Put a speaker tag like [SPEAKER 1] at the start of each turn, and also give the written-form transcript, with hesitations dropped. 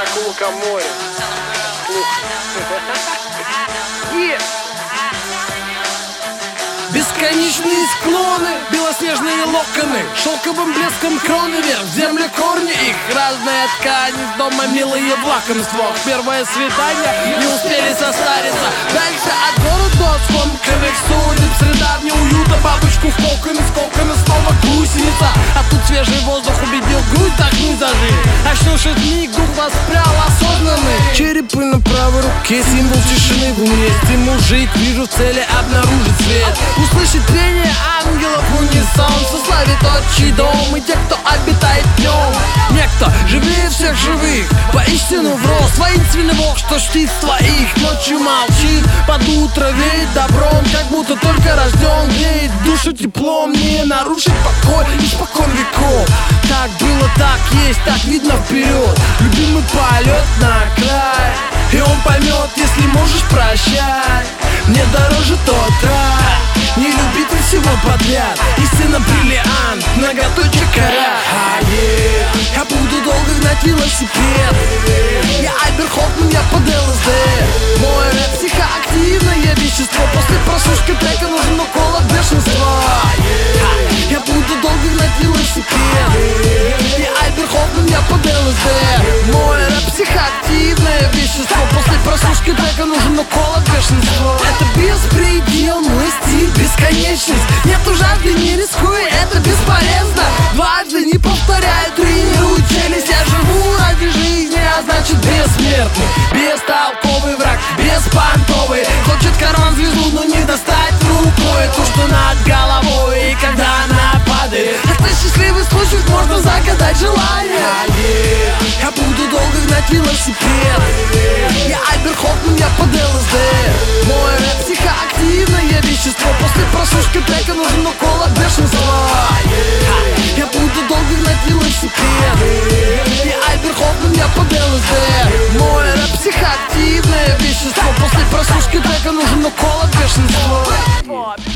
[SPEAKER 1] как у лукоморья.
[SPEAKER 2] Бесконечные склоны, белоснежные локоны, шелковым блеском кроны вверх, в землю корни их. Разная ткань, из дома милые в лакомствах. Первое свидание, не успели состариться. Дальше от города до скомканных судеб. Среда неуюта, бабочку в коконы, снова гусеница. А тут свежий воздух убедил грудь, так не зажить. Очнувшись миг, дух воспрял осознанный. Черепы на правой руке, символ тишины в уме. Стимул жить, вижу в цели обнаружить свет. Услышит трение ангелов в унисон. Сославит отчий дом и те, кто обитает в нем. Некто живее всех живых, поистину врос. Воинственный бог, что чтит своих. Ночью молчит, под утро веет добром. Как будто только рожден, греет душу теплом. Не нарушить покой испокон веков. Так было, так есть, так видно вперед. Любимый полет на край, и он поймет, если можешь прощать. Мне дороже тот рай, не любитель всего подряд. Истинно бриллиант, многоточие кора. Я буду долго гнать велосипед. Я Айберхофман, я под ЛСД. Мой рэп психоактивное вещество. После просушки трека нужен укол от бешенства. Я буду долго гнать велосипед. Я Айберхофман, я под ЛСД. Мой рэп психоактивное вещество. После просушки трека нужен укол от бешенства. Это беспредел, мой стиль, бесконечность. Нету жажды, не рискуй, это бесполезно. Дважды не повторяй, тренируй челюсть. Я живу ради жизни, а значит бессмертный. Бестолковый враг, беспонтовый. Хочет карман звезду, но не достать рукой ту, что над головой. И когда она падает, это счастливый случай, можно загадать желание. Я буду долго гнать велосипед. Я Айберхофман, я под ЛСД. Мой рэп психоактивное вещество. После просушки трека нужен укол от бешенства. Я буду долго гнать велосипед. Я Айберхофман, я под ЛСД. Мой рэп психоактивное вещество. После просушки трека нужен укол от бешенства.